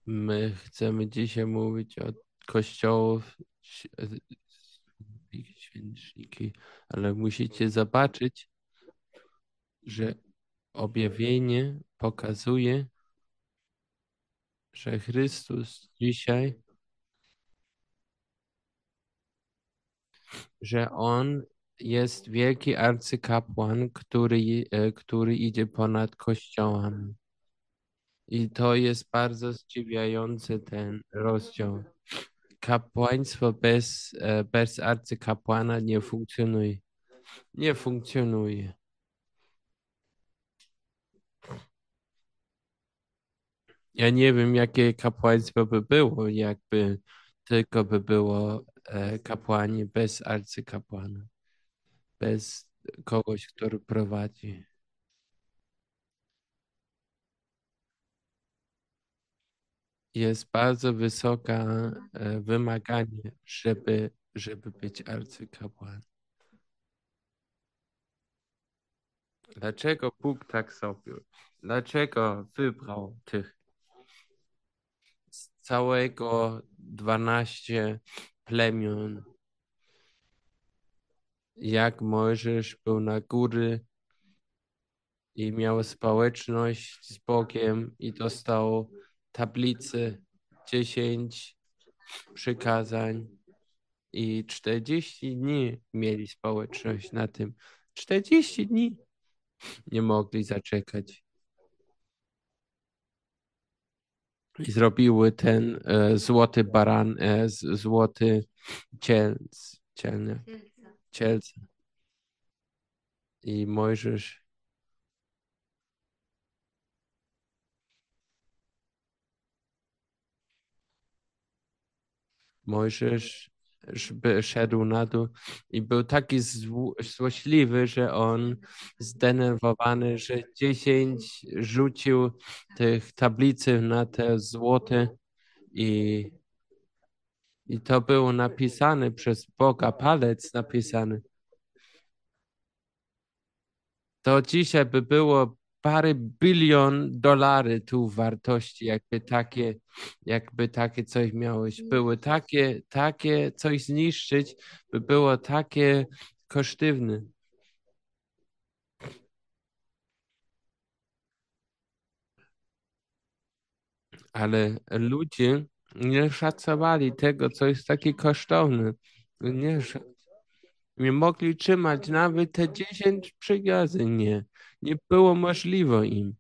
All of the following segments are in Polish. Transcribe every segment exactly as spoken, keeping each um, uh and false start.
My chcemy dzisiaj mówić o kościołów, świeczniki, ale musicie zobaczyć, że objawienie pokazuje, że Chrystus dzisiaj, że On jest wielki arcykapłan, który, e, który idzie ponad kościołami. I to jest bardzo zdziwiający ten rozdział. Kapłaństwo bez, e, bez arcykapłana nie funkcjonuje. Nie funkcjonuje. Ja nie wiem, jakie kapłaństwo by było, jakby tylko by było e, kapłani bez arcykapłana, bez kogoś, który prowadzi. Jest bardzo wysoka e, wymaganie, żeby, żeby być arcykapłanem. Dlaczego Bóg tak zrobił? Dlaczego wybrał tych z całego dwanaście plemion? Jak Mojżesz był na góry i miał społeczność z Bogiem i dostał tablicę, dziesięć przykazań i czterdzieści dni mieli społeczność na tym. czterdzieści dni nie mogli zaczekać. I zrobiły ten e, złoty baran, e, z- złoty cielc, cielnie, cielce. I Mojżesz, Mojżesz żeby szedł na dół i był taki zło, złośliwy, że on zdenerwowany, że dziesięć rzucił tych tablicy na te złote i, i to było napisane przez Boga, palec napisany. To dzisiaj by było parę bilion dolarów tu wartości, jakby takie, jakby takie coś miałeś. Były takie, takie coś zniszczyć, by było takie kosztowne. Ale ludzie nie szacowali tego, co jest takie kosztowne. Nie, sza- nie mogli trzymać nawet te dziesięć przykazań. Nie, nie było możliwe im.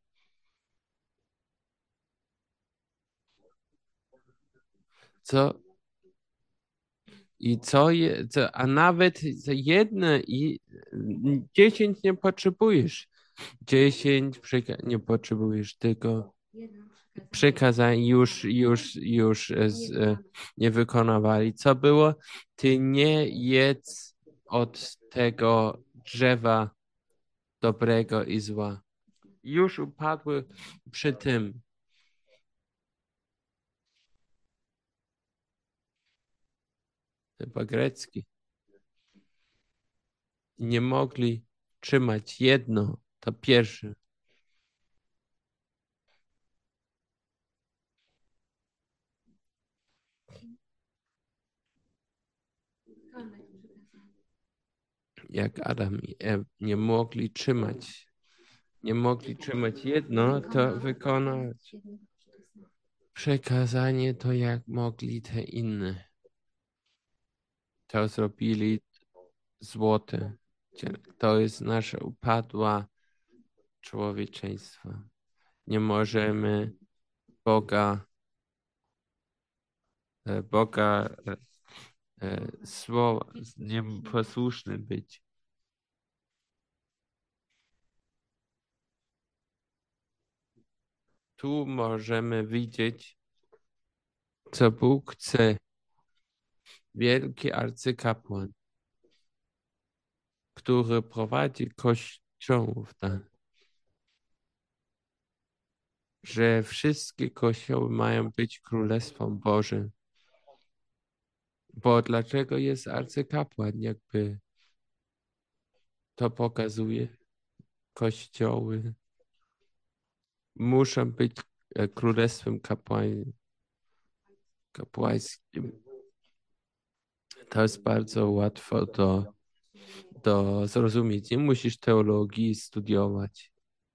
Co I co, je, co, a nawet jedne i dziesięć nie potrzebujesz. Dziesięć przyka- nie potrzebujesz, tylko przykazań już, już, już e, z, e, nie wykonywali. Co było? Ty nie jedz od tego drzewa dobrego i zła. Już upadły przy tym. Chyba grecki. Nie mogli trzymać jedno, to pierwsze. Jak Adam i Ew nie mogli trzymać, nie mogli trzymać jedno, to wykonać przekazanie to jak mogli te inne. To zrobili złote. To jest nasza upadła człowieczeństwa. Nie możemy Boga, e, Boga e, e, słowa, nieposłuszny być. Tu możemy widzieć, co Bóg chce. Wielki arcykapłan, który prowadzi kościołów, tak, że wszystkie kościoły mają być Królestwem Bożym. Bo dlaczego jest arcykapłan? Jakby to pokazuje, kościoły muszą być e, Królestwem kapłańskim. kapłańskim. To jest bardzo łatwo do, do zrozumieć. Nie musisz teologii studiować.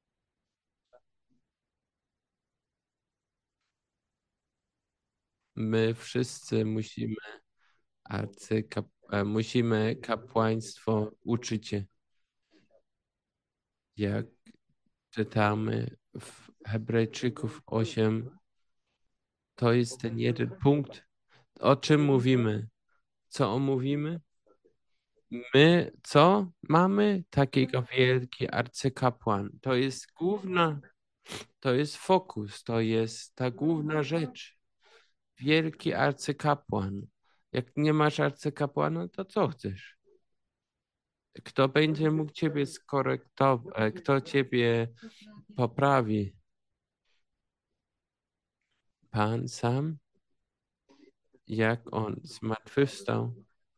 My wszyscy musimy arcykap, e, musimy kapłaństwo uczyć się. Jak czytamy w Hebrajczyków osiem, to jest ten jeden punkt. O czym mówimy? Co omówimy? My co mamy? Takiego wielki arcykapłan. To jest główna, to jest fokus, to jest ta główna rzecz. Wielki arcykapłan. Jak nie masz arcykapłana, to co chcesz? Kto będzie mógł ciebie skorektować? Kto ciebie poprawi? Pan sam? Jak on zmartwychwstał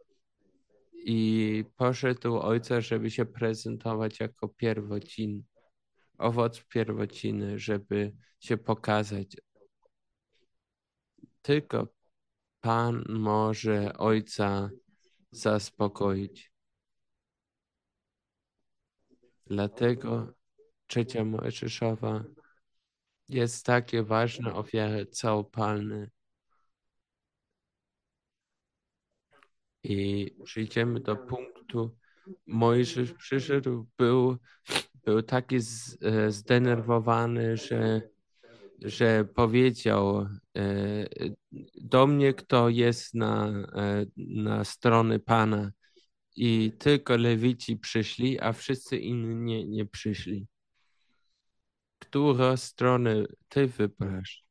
i poszedł do Ojca, żeby się prezentować jako pierwocin, owoc pierwociny, żeby się pokazać. Tylko Pan może Ojca zaspokoić. Dlatego trzecia Mojżeszowa jest takie ważne, ofiary całopalne. I przyjdziemy do punktu, Mojżesz przyszedł, był, był taki z, e, zdenerwowany, że, że powiedział e, do mnie, kto jest na, e, na strony Pana. I tylko Lewici przyszli, a wszyscy inni nie, nie przyszli. Którą stronę ty wybrasz?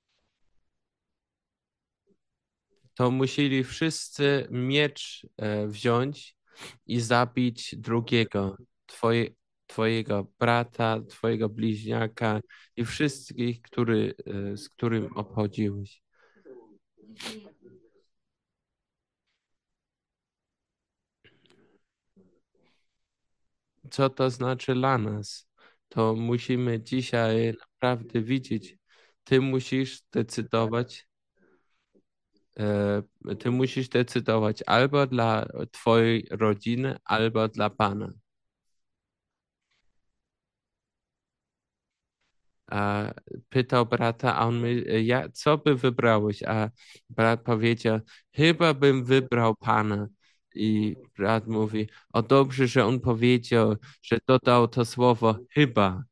To musieli wszyscy miecz e, wziąć i zabić drugiego, twoje, twojego brata, twojego bliźniaka i wszystkich, który, e, z którym obchodziłeś. Co to znaczy dla nas? To musimy dzisiaj naprawdę widzieć. Ty musisz decydować, e, ty musisz decydować albo dla twojej rodziny, albo dla Pana. A pytał brata, a on mówi, ja, co by wybrałeś? A brat powiedział, chyba bym wybrał Pana. I brat mówi, o dobrze, że on powiedział, że dodał to słowo chyba.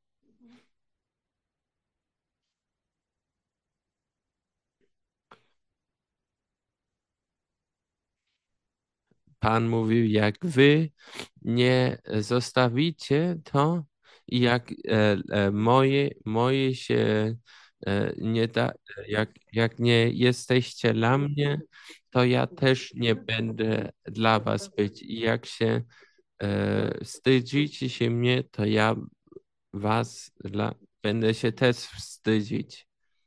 Pan mówił, jak wy nie zostawicie to, i jak e, e, moje, moje się e, nie da, jak, jak nie jesteście dla mnie, to ja też nie będę dla was być. I jak się e, wstydzicie się mnie, to ja was dla, będę się też wstydzić.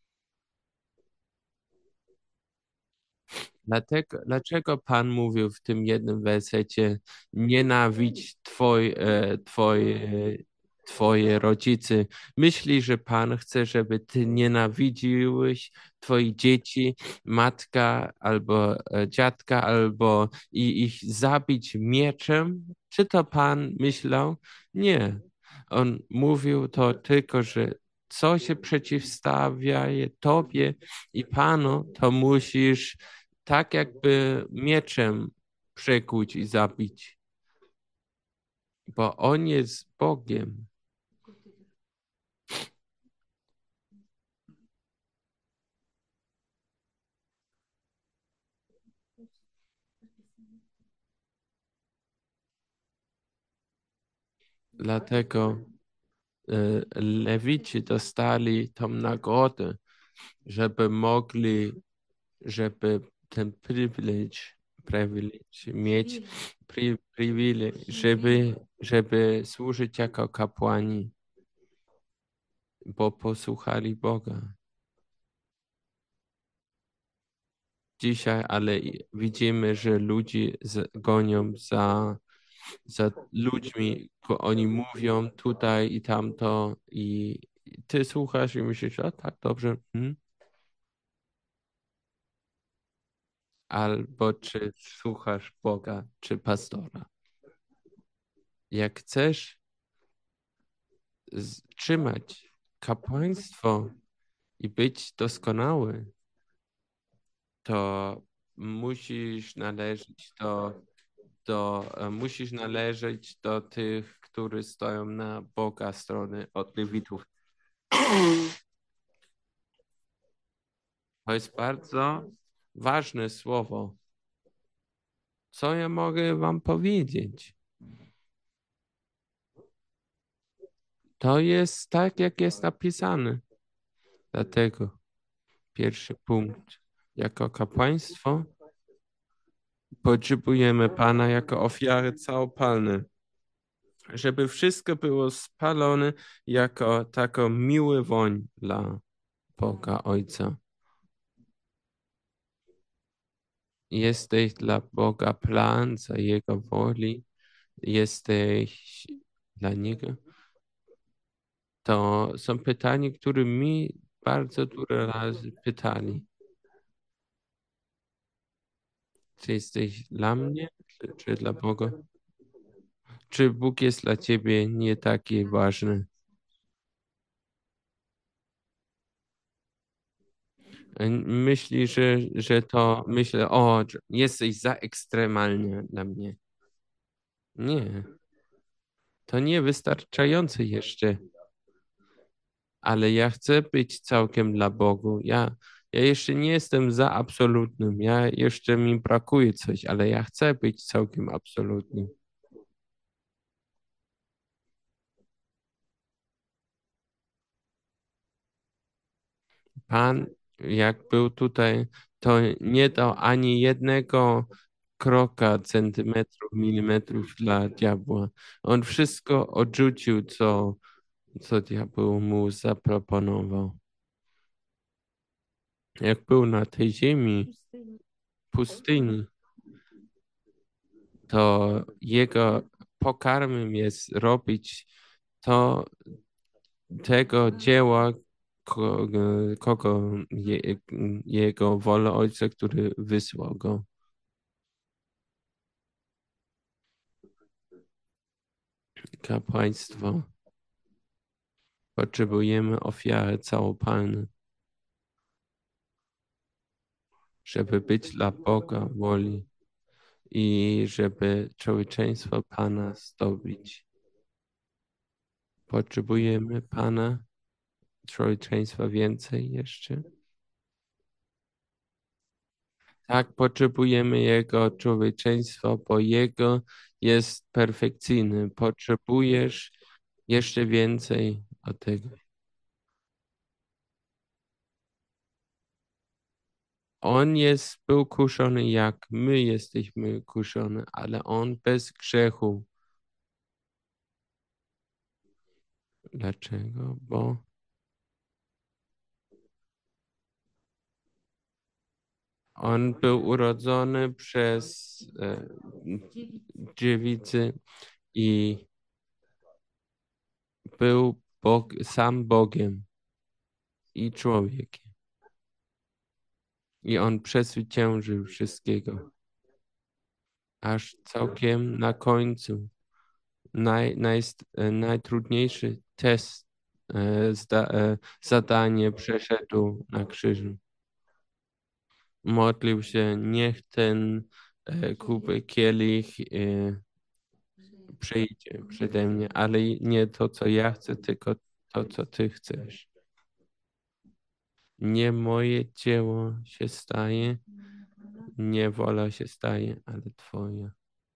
Dlatego, dlaczego Pan mówił w tym jednym wersecie, nienawidź twoj, e, twoje, twoje rodzice? Myśli, że Pan chce, żeby ty nienawidziłeś twoich dzieci, matka albo e, dziadka, albo i ich zabić mieczem? Czy to Pan myślał? Nie. On mówił to tylko, że co się przeciwstawia tobie i Panu, to musisz tak jakby mieczem przekuć i zabić, bo On jest Bogiem. Dlatego e, Lewici dostali tą nagrodę, żeby mogli, żeby ten przywilej, przywilej mieć pri, przywilej, żeby, żeby służyć jako kapłani, bo posłuchali Boga. Dzisiaj, ale widzimy, że ludzie z, gonią za, za ludźmi, bo oni mówią tutaj i tamto i i ty słuchasz i myślisz, a tak, dobrze. Hmm? albo czy słuchasz Boga, czy pastora. Jak chcesz z- trzymać kapłaństwo i być doskonały, to musisz należeć do, do e, musisz należeć do tych, którzy stoją na Boga strony od Lewitów. To jest bardzo ważne słowo. Co ja mogę wam powiedzieć? To jest tak, jak jest napisane. Dlatego pierwszy punkt. Jako kapłaństwo potrzebujemy Pana jako ofiary całopalne, żeby wszystko było spalone jako taką miły woń dla Boga Ojca. Jesteś dla Boga plan za Jego woli, jesteś dla Niego. To są pytania, które mi bardzo dużo razy pytali. Czy jesteś dla mnie, czy, czy dla Boga? Czy Bóg jest dla ciebie nie taki ważny? Myśli, że, że to myślę, o, że jesteś za ekstremalnie dla mnie. Nie, to nie wystarczające jeszcze, ale ja chcę być całkiem dla Bogu. Ja, ja jeszcze nie jestem za absolutnym, ja jeszcze mi brakuje coś, ale ja chcę być całkiem absolutnym. Pan, jak był tutaj, to nie dał ani jednego kroka, centymetrów, milimetrów dla diabła. On wszystko odrzucił, co, co diabeł mu zaproponował. Jak był na tej ziemi, pustyni, to jego pokarmem jest robić to, tego dzieła, ko- kogo je, jego wolę Ojca, który wysłał go. Kapłaństwo. Potrzebujemy ofiary całopalne, żeby być dla Boga woli i żeby człowieczeństwo Pana zdobyć. Potrzebujemy Pana, człowieczeństwa więcej jeszcze. Tak, potrzebujemy Jego człowieczeństwa, bo Jego jest perfekcyjny. Potrzebujesz jeszcze więcej od tego. On jest, był kuszony jak my jesteśmy kuszone, ale On bez grzechu. Dlaczego? Bo on był urodzony przez e, dziewicę i był Bog, sam Bogiem i człowiekiem. I on przezwyciężył wszystkiego. Aż całkiem na końcu naj, naj, e, najtrudniejszy test, e, zda, e, zadanie przeszedł na krzyżu. Modlił się, niech ten e, kubek, kielich e, przyjdzie przede mnie, ale nie to, co ja chcę, tylko to, co Ty chcesz. Nie moje dzieło się staje, nie wola się staje, ale Twoja.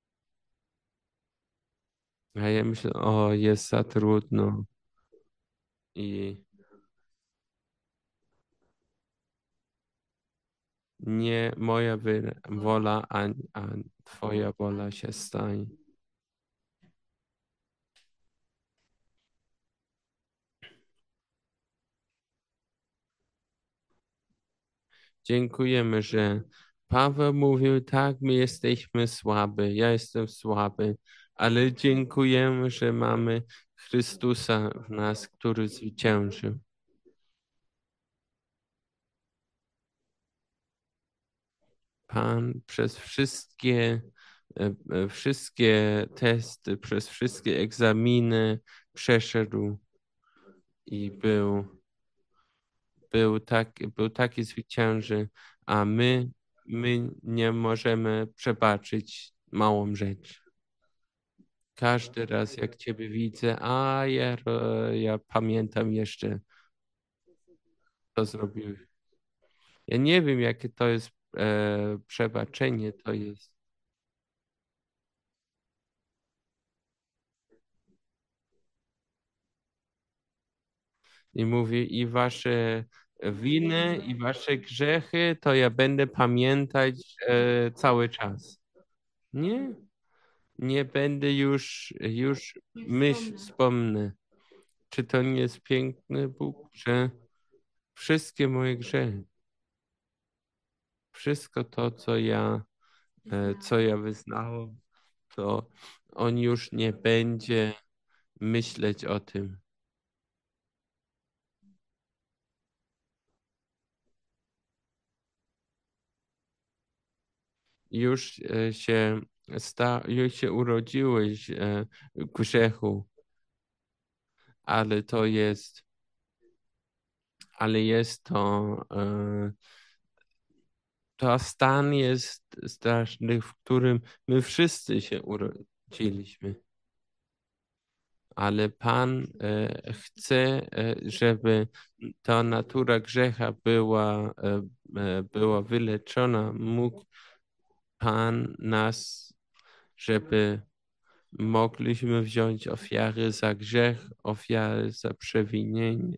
A ja myślę, o, jest za trudno i nie moja wy- wola, a, a Twoja wola się staje. Dziękujemy, że Paweł mówił, tak, my jesteśmy słaby, ja jestem słaby, ale dziękujemy, że mamy Chrystusa w nas, który zwyciężył. Pan przez wszystkie, e, e, wszystkie testy, przez wszystkie egzaminy przeszedł i był, był, tak, był taki zwycięży, a my, my nie możemy przebaczyć małą rzecz. Każdy raz, jak Ciebie widzę, a ja, ro- ja pamiętam jeszcze, co zrobiłeś. Ja nie wiem, jakie to jest e, przebaczenie, to jest. I mówi, i wasze winy, i wasze grzechy, to ja będę pamiętać e, cały czas. Nie, nie będę już, już myśl wspomnę. Czy to nie jest piękny Bóg, że wszystkie moje grzechy, wszystko to, co ja, e, co ja wyznałem, to on już nie będzie myśleć o tym. Już e, się sta, już się urodziłeś e, w grzechu, ale to jest, ale jest to, e, to stan jest straszny, w którym my wszyscy się urodziliśmy. Ale Pan e, chce, e, żeby ta natura grzecha była, e, e, była wyleczona. Mógł Pan nas, żeby mogliśmy wziąć ofiary za grzech, ofiary za przewinienie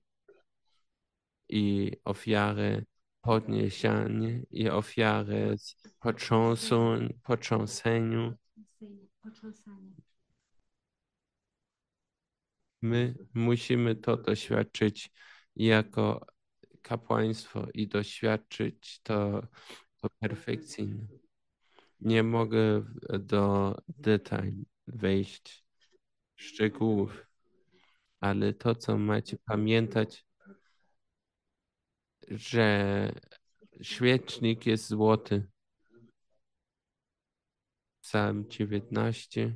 i ofiarę podniesienie i ofiarę z potrząsą, potrząseniu. My musimy to doświadczyć jako kapłaństwo i doświadczyć to, to perfekcyjnie. Nie mogę w- do detali wejść, szczegółów, ale to, co macie pamiętać, że świecznik jest złoty. Psalm dziewiętnaście.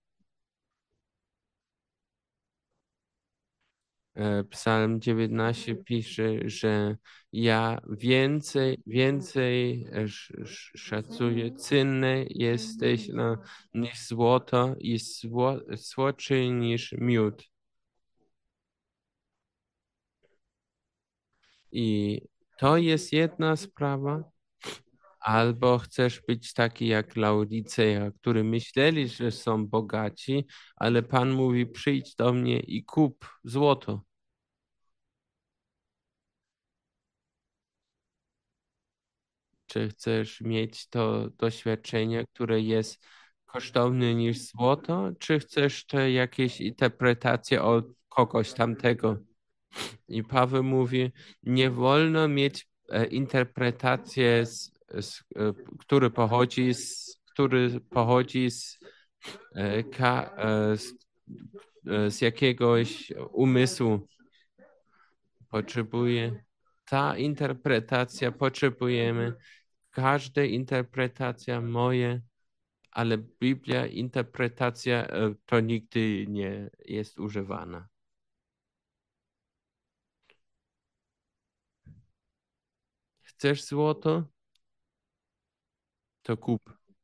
E, Psalm dziewiętnaście pisze, że ja więcej, więcej e, sz- sz- szacuję, cenny jesteś no, niż złoto i sło, słodszy niż miód. I to jest jedna sprawa. Albo chcesz być taki jak Laodiceja, którzy myśleli, że są bogaci, ale Pan mówi: przyjdź do mnie i kup złoto. Czy chcesz mieć to doświadczenie, które jest kosztowne niż złoto, czy chcesz te jakieś interpretacje od kogoś tamtego? I Paweł mówi: nie wolno mieć e, interpretację, z, z, e, który pochodzi z, który pochodzi z, e, ka, e, z, e, z jakiegoś umysłu. Potrzebuje ta interpretacja, potrzebujemy każda interpretacja moje, ale Biblia, interpretacja e, to nigdy nie jest używana. Chcesz złoto? To kup.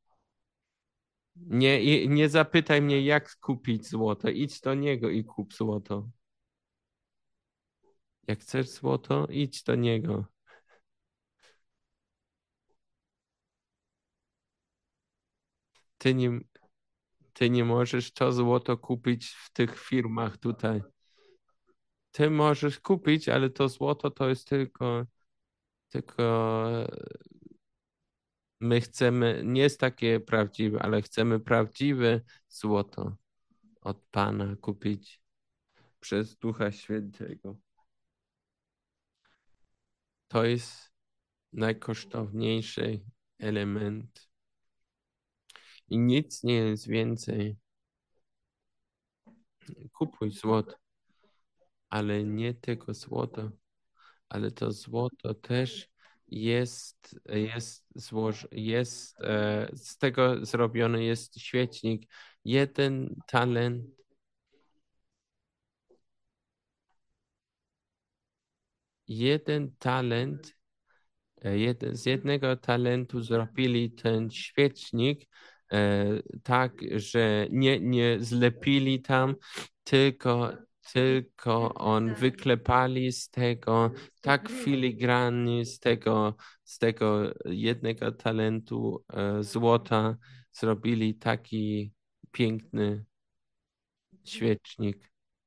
Nie, i- nie zapytaj mnie, jak kupić złoto. Idź do niego i kup złoto. Jak chcesz złoto, idź do niego. Ty nie, ty nie możesz to złoto kupić w tych firmach tutaj. Ty możesz kupić, ale to złoto to jest tylko, tylko my chcemy, nie jest takie prawdziwe, ale chcemy prawdziwe złoto od Pana kupić przez Ducha Świętego. To jest najkosztowniejszy element i nic nie jest więcej. Kupuj złoto, ale nie tylko złoto, ale to złoto też jest, jest, złoż, jest e, z tego zrobiony jest świecznik. Jeden talent, jeden talent, e, jeden, z jednego talentu zrobili ten świecznik e, tak, że nie, nie zlepili tam, tylko, tylko on wyklepali z tego tak filigrannie z tego, z tego jednego talentu e, złota zrobili taki piękny świecznik.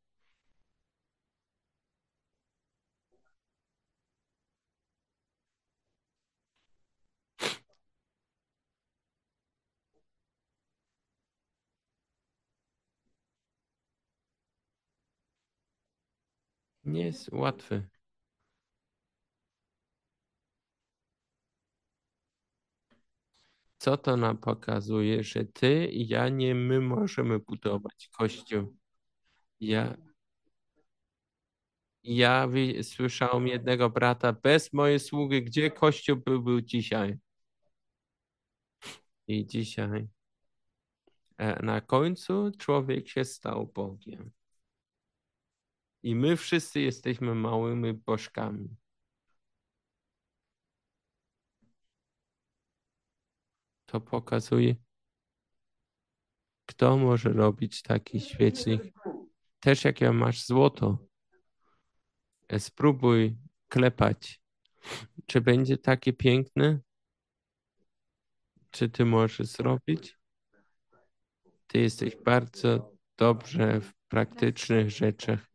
Nie jest łatwy. Co to nam pokazuje, że ty i ja nie my możemy budować kościół. Ja, ja wi- słyszałem jednego brata, bez mojej sługi, gdzie kościół by był dzisiaj? I dzisiaj e, na końcu człowiek się stał Bogiem. I my wszyscy jesteśmy małymi bożkami. To pokazuje, kto może robić taki świecznik. Też jak ja masz złoto, e, spróbuj klepać. Czy będzie takie piękne? Czy ty możesz zrobić? Ty jesteś bardzo dobrze w praktycznych rzeczach.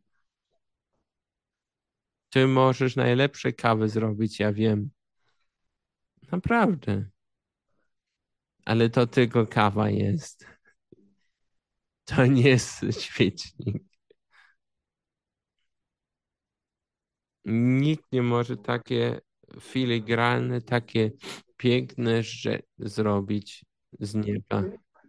Ty możesz najlepsze kawy zrobić, ja wiem. Naprawdę. Ale to tylko kawa jest. To nie jest świecznik. Nikt nie może takie filigrane, takie piękne rzeczy zrobić z nieba.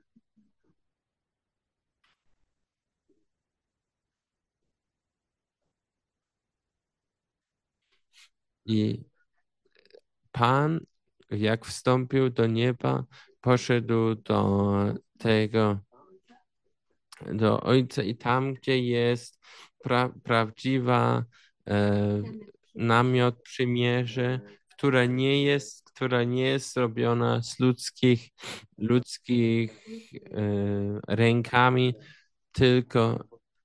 I Pan, jak wstąpił do nieba, poszedł do tego, do Ojca i tam, gdzie jest pra, prawdziwa e, namiot przymierze, która nie jest, która nie jest zrobiona z ludzkich, ludzkich e, rękami, tylko,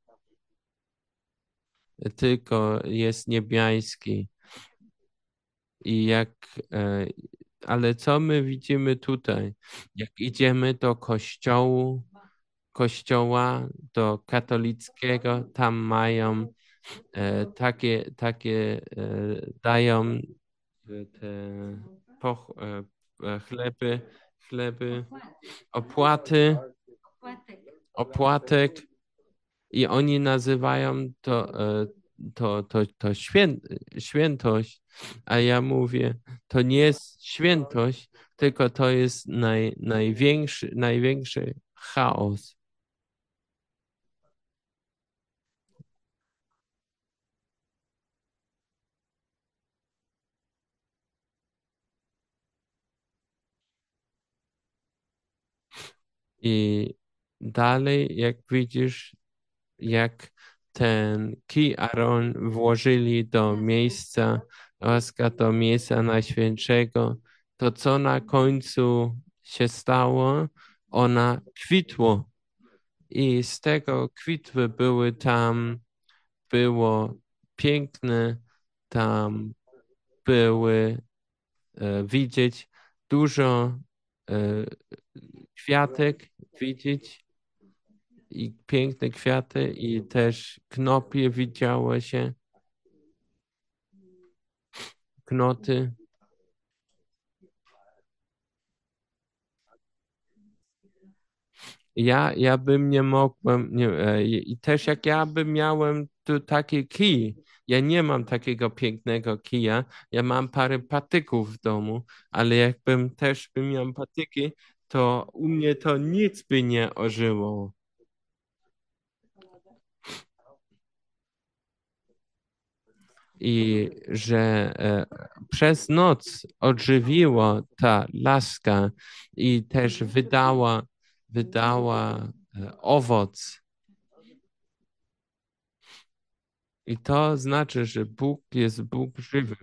tylko jest niebiański. I jak, e, ale co my widzimy tutaj? Jak idziemy do kościołu, kościoła, do katolickiego, tam mają e, takie, takie e, dają e, te poch, e, e, chleby, chleby, opłaty, opłatek i oni nazywają to, e, to, to, to świę, świętość, a ja mówię, to nie jest świętość, tylko to jest naj, największy, największy chaos. I dalej, jak widzisz, jak ten kij Aaron włożyli do miejsca, łaska do miejsca najświętszego, to co na końcu się stało? Ona kwitło i z tego kwitły były tam, było piękne, tam były e, widzieć dużo e, kwiatek, widzieć i piękne kwiaty i też knopie widziało się, knoty. Ja, ja bym nie mogłem, nie, e, i też jak ja bym miałem tu taki kij, ja nie mam takiego pięknego kija, ja mam parę patyków w domu, ale jakbym też bym miał patyki, to u mnie to nic by nie ożyło. I że e, przez noc odżywiło ta laska i też wydała, wydała e, owoc. I to znaczy, że Bóg jest Bóg żywy.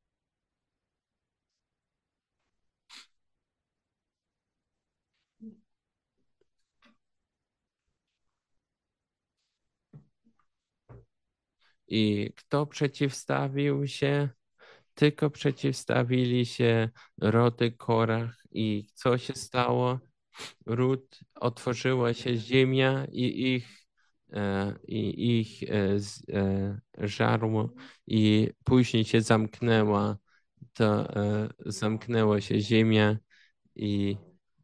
I kto przeciwstawił się? Tylko przeciwstawili się rody Korach. I co się stało? Ród otworzyła się ziemia i ich, e, i ich e, z, e, żarło i później się zamknęła, to e, zamknęła się ziemia i,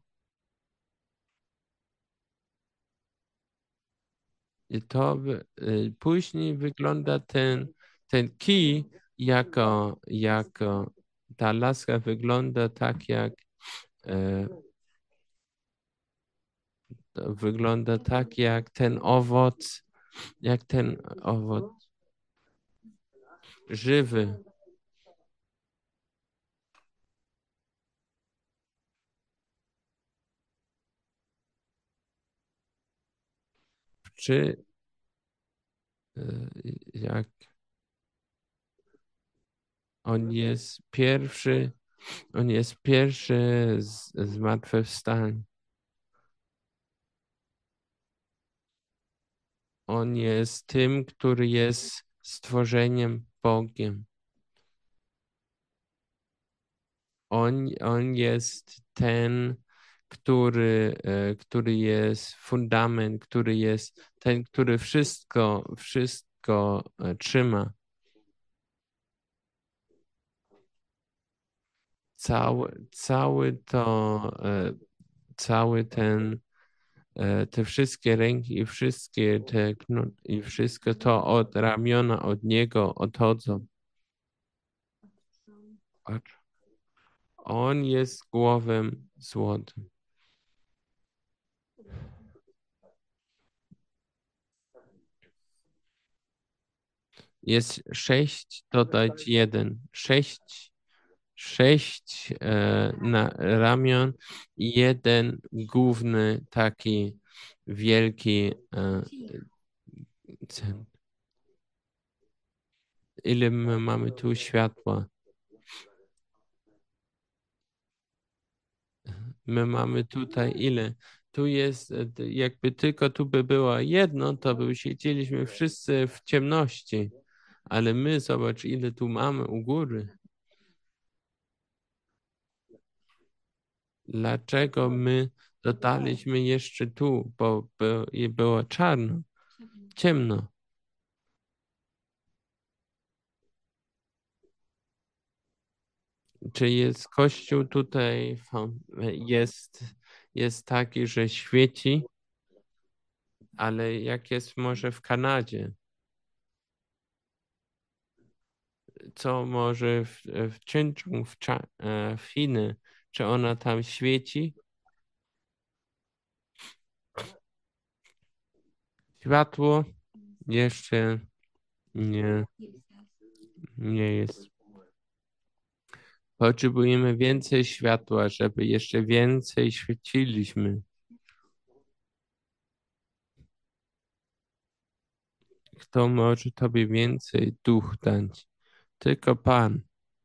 i to wy- e, później wygląda ten, ten kij jako, jako ta laska wygląda tak jak e, to wygląda tak jak ten owoc, jak ten owoc żywy. Czy y, jak on jest pierwszy, on jest pierwszy z, zmartwychwstań. On jest tym, który jest stworzeniem Bogiem. On, on jest ten, który, e, który jest fundament, który jest ten, który wszystko, wszystko e, trzyma. Cały, cały to, e, cały ten, e, te wszystkie ręki i wszystkie te knu- i wszystko to od ramiona od niego odchodzą. Patrz. On jest głowem złotym. Jest sześć dodać jeden. Sześć, sześć e, na ramion i jeden główny taki wielki e, cen. Ile my mamy tu światła? My mamy tutaj ile? Tu jest, e, t- jakby tylko tu by było jedno, to by siedzieliśmy wszyscy w ciemności. Ale my, zobacz, ile tu mamy u góry. Dlaczego my dotarliśmy jeszcze tu? Bo by, i było czarno, ciemno. Czy jest kościół tutaj, fam- jest, jest taki, że świeci, ale jak jest może w Kanadzie? Co może w, w Chongqing, w, Cza- e, w Chiny, czy ona tam świeci? Światło jeszcze nie, nie jest. Potrzebujemy więcej światła, żeby jeszcze więcej świeciliśmy. Kto może Tobie więcej duch dać? Tylko Pan.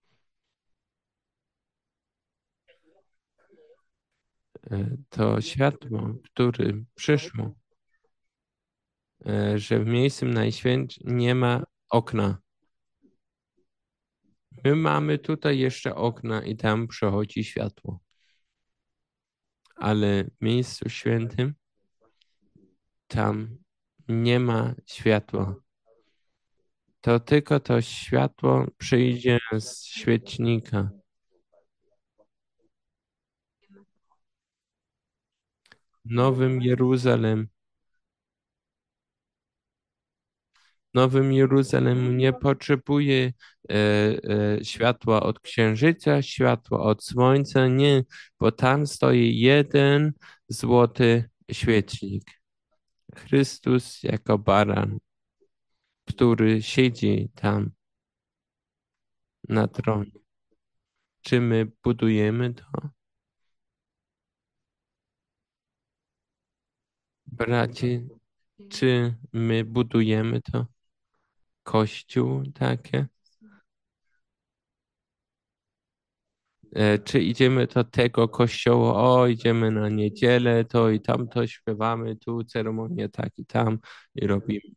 E, To światło, które przyszło, e, że w miejscu najświętszym nie ma okna. My mamy tutaj jeszcze okna i tam przechodzi światło. Ale w miejscu świętym tam nie ma światła. To tylko to światło przyjdzie z świecznika. Nowym Jeruzalem. Nowym Jeruzalem nie potrzebuje e, e, światła od księżyca, światła od słońca, nie, bo tam stoi jeden złoty świecznik. Chrystus jako baran, który siedzi tam na tronie. Czy my budujemy to? Bracie, czy my budujemy to? Kościół takie? E, Czy idziemy do tego kościoła, o, idziemy na niedzielę, to i tamto śpiewamy, tu ceremonię tak i tam i robimy.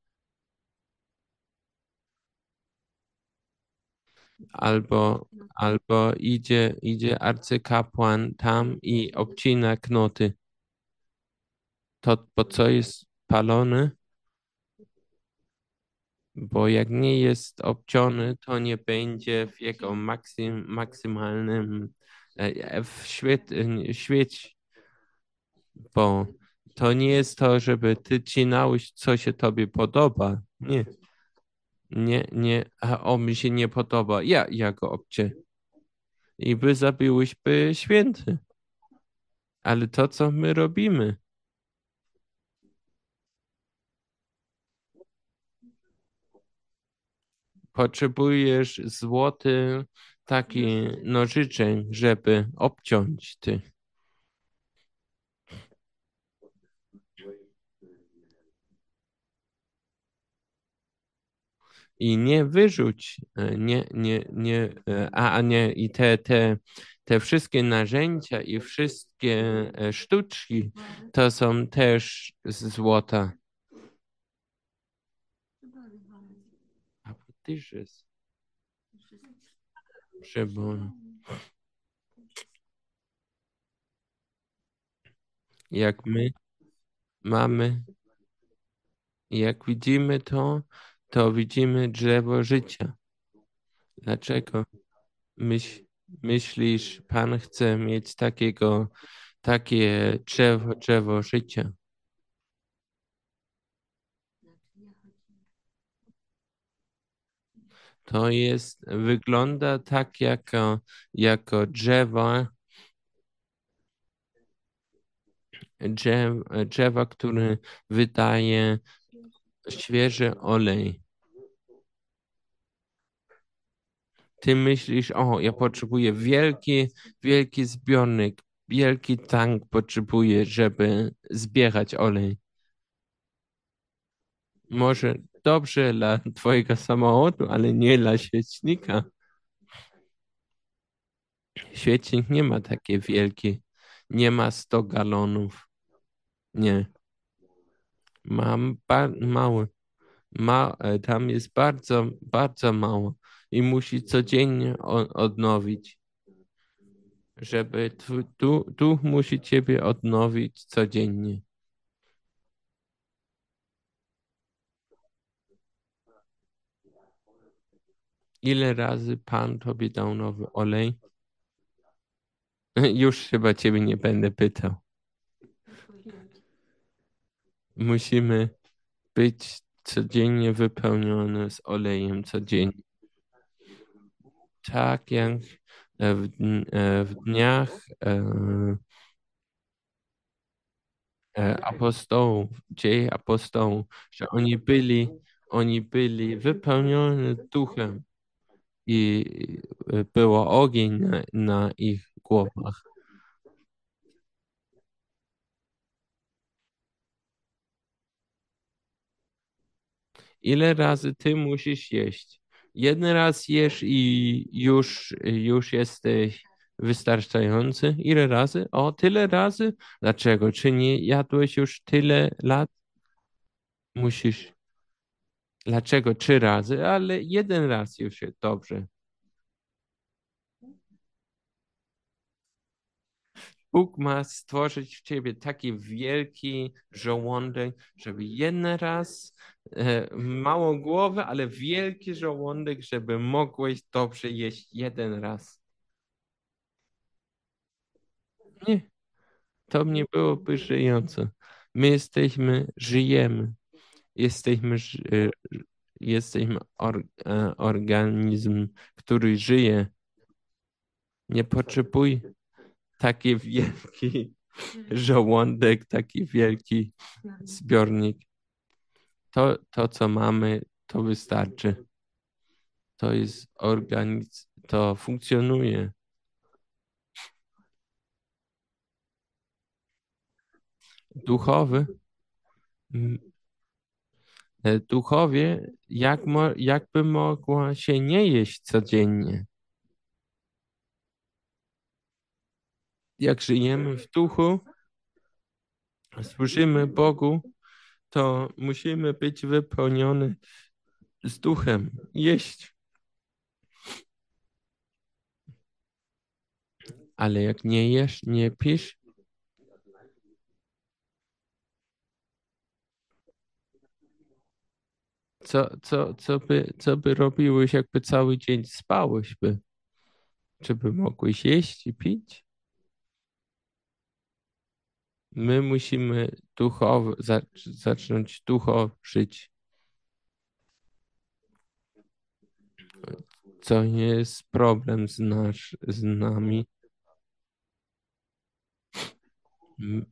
Albo, albo idzie, idzie arcykapłan tam i obcina knoty. To po co jest palony? Bo jak nie jest obciąny, to nie będzie w jego maksym, maksymalnym e, w świet, świeć, bo to nie jest to, żeby ty cinałeś, co się tobie podoba. Nie, nie, nie, a o mi się nie podoba, ja, ja go obcię. I by zabiłyśmy święty. Ale to, co my robimy, potrzebujesz złoty taki nożyczek, żeby obciąć ty. I nie wyrzuć, e, nie, nie, nie, e, a a nie, i te, te, te wszystkie narzędzia i wszystkie e, sztuczki to są też z złota. A też jest, żeby jak my mamy, jak widzimy to, to widzimy drzewo życia. Dlaczego myśl, myślisz, Pan chce mieć takiego, takie drzewo, drzewo życia? To jest, wygląda tak jako, jako drzewo, drzew, drzewa, które wydaje świeży olej. Ty myślisz, o, ja potrzebuję wielki, wielki zbiornik, wielki tank potrzebuję, żeby zbierać olej. Może dobrze dla twojego samochodu, ale nie dla świecznika. Świecznik nie ma takie wielkie, nie ma sto galonów. Nie, mam ba- mały. Ma, e, tam jest bardzo, bardzo mało i musi codziennie o- odnowić, żeby tu, tu, tu musi ciebie odnowić codziennie. Ile razy Pan tobie dał nowy olej? Już chyba ciebie nie będę pytał. Musimy być codziennie wypełnione z olejem, codziennie. Tak jak e, w, dn- e, w dniach e, e, apostołów, dzieje apostołów, że oni byli, oni byli wypełnione duchem i e, było ogień na, na ich głowach. Ile razy ty musisz jeść? Jeden raz jesz i już, już jesteś wystarczający. Ile razy? O, tyle razy? Dlaczego? Czy nie jadłeś już tyle lat? Musisz. Dlaczego? Trzy razy, ale jeden raz już jest dobrze. Bóg ma stworzyć w ciebie taki wielki żołądek, żeby jeden raz, e, małą głowę, ale wielki żołądek, żeby mogłeś dobrze jeść jeden raz. Nie, to nie byłoby żyjące. My jesteśmy, żyjemy. Jesteśmy, ży- e, jesteśmy or, e, organizm, który żyje. Nie potrzebuje taki wielki żołądek, taki wielki zbiornik. To, to co mamy, to wystarczy. To jest organizm, to funkcjonuje. Duchowy, m, e, duchowie, jak mo, jakby mogła się nie jeść codziennie. Jak żyjemy w duchu, służymy Bogu, to musimy być wypełniony z duchem, jeść. Ale jak nie jesz, nie pisz, co, co, co by, co by robiłeś, jakby cały dzień spałeś by? Czy by mogłeś jeść i pić? My musimy duchowo, zac- zacząć duchowo żyć, co nie jest problem z, nasz, z nami. M-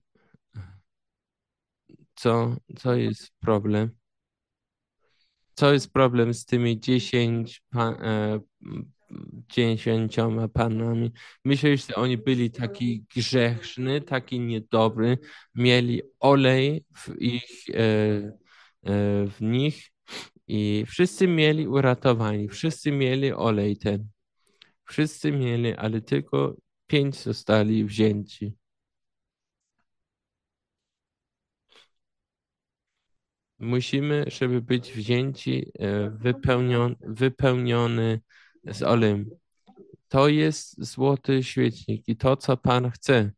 Co, co jest problem? Co jest problem z tymi dziesięć pa, e, m, dziesięcioma panami? Myślę, że oni byli taki grzeszny, taki niedobry, mieli olej w ich, e, e, w nich i wszyscy mieli uratowani, wszyscy mieli olej ten, wszyscy mieli, ale tylko pięć zostali wzięci. Musimy, żeby być wzięci, e, wypełnion, wypełniony z olejem. To jest złoty świecznik i to, co Pan chce.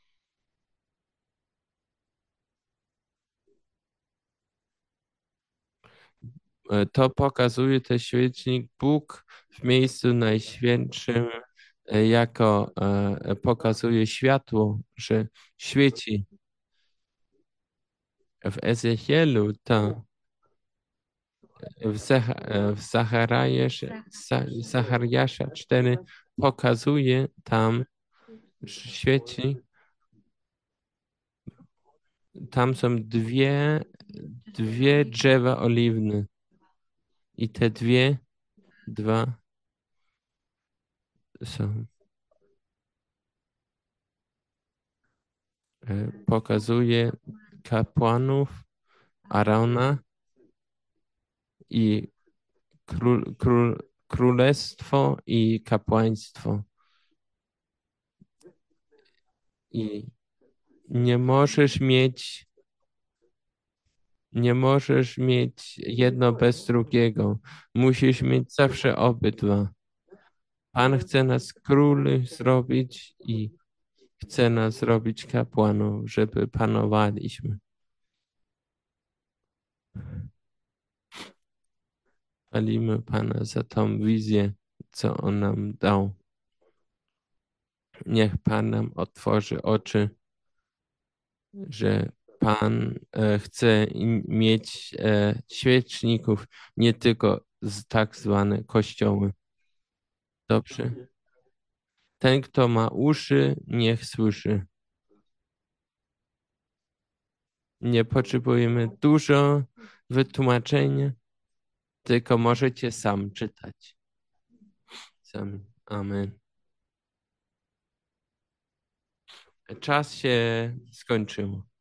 E, To pokazuje ten świecznik Bóg w miejscu najświętszym, e, jako e, pokazuje światło, że świeci. W Ezechielu to w, Zach w Zachariasza, Zachariasza cztery pokazuje tam, że świeci. Tam są dwie, dwie drzewa oliwne i te dwie, dwa są, e, pokazuje kapłanów Arona i król, król, królestwo i kapłaństwo. I nie możesz mieć, nie możesz mieć jedno bez drugiego. Musisz mieć zawsze obydwa. Pan chce nas króli zrobić i chce nas zrobić kapłanów, żeby panowaliśmy. Chwalimy Pana za tą wizję, co On nam dał. Niech Pan nam otworzy oczy, że Pan e, chce in- mieć e, świeczników, nie tylko z tak zwane kościoły. Dobrze? Ten, kto ma uszy, niech słyszy. Nie potrzebujemy dużo wytłumaczenia, tylko możecie sam czytać. Sami. Amen. Czas się skończył.